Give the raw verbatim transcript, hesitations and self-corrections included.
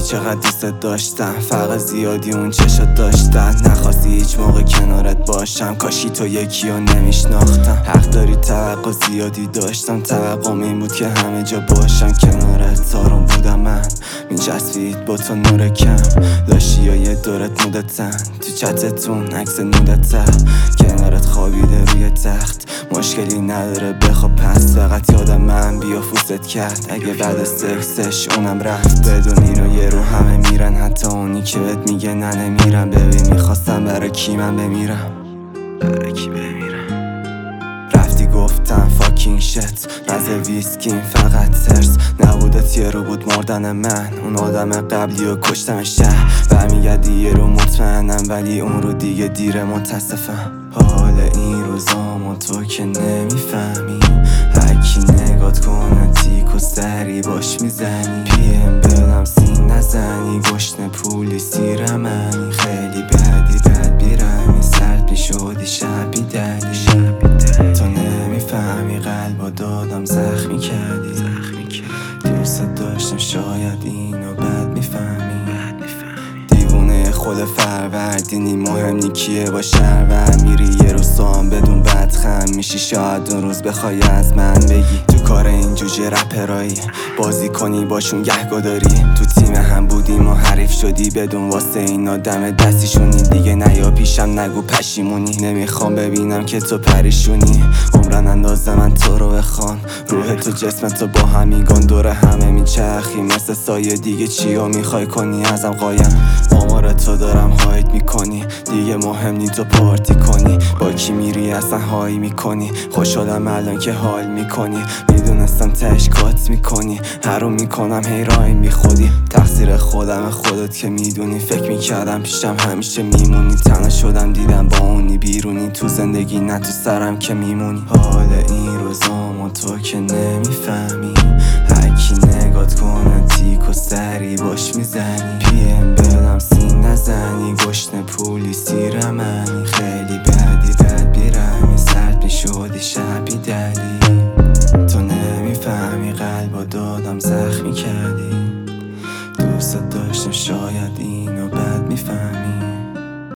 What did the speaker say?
چقدر دوست داشتم، فرق زیادی اون چشات داشتن. نخواستی هیچ موقع کنارت باشم، کاشی تو یکی رو نمیشناختم. حق داری توقع زیادی داشتم، توقعم این بود که همه جا باشم کنارت. آروم بودم من میچسبید با تو نور کم، داشتی یا یه دورت مودتن تو چتتون عکس نودته، کنارت خوابیده روی تخت. مشکلی نداره بخواب پس، فقط یادم من بیا فوست کرد اگه بعد سکسش اونم رفت. بدون اینو یه رو همه میرن، حتی اونی که بهت میگه نه نمیرم. ببین میخواستم برای کی من بمیرم، برای کی بمیرم. رفتی گفتم فاکینگ شت، مزه ویسکین فقط ترس نبودت. یه رو بود مردن من، اون آدم قبلی و کشتم شهر. برمیگردی یه رو مطمئنم، ولی اون رو دیگه دیره متاسفم. حال این روزامو تو که نمیفهمی، هرکی نگات کنه تیک و سری باش میزنی. پیم بدم سین نزنی، گشن پولی سیر منی. خیلی بدی بد بیرمی، سرد میشودی شب بیدلی. تو نمیفهمی قلبا دادم زخمی کردی. دوست داشتم شاید اینو بد میفهمی. دیوونه خود فروردینی، مهم نی کیه با شهرور. میری یه روز سام بدون بدخم میشی، شاید اون روز بخوای از من بگی. تو کار این جوجه رپرایی بازی کنی باشون گهگداری. تو تیم هم بودیم و حریف شدی بدون واسه این آدم دستیشونی. دیگه نیا پیشم نگو پشیمونی، نمیخوام ببینم که تو پریشونی. عمرن اندازه من تو رو بخوان، روح تو جسم تو با همیگان دور همه میچرخی مثل سایه. دیگه چیو میخوای کنی ازم قایم، آمار تو دارم هاید میکنی. دیگه مهم نی تو پارتی کنی، با کی میری اصلا هایی میکنی. خوشحالم الان که حال میکنی، میدونستم تش کات میکنی. هرو میکنم هی رای بی خودی، تقصیر خودم خودت که میدونی. فکر میکردم پیشم همیشه میمونی، تنها شدم دیدم با اونی بیرونی. تو زندگی نه تو سرم که میمونی. حال این روزامو تو که نمیفهمی، هرکی نگات کنه تیک و سری باش میزنی.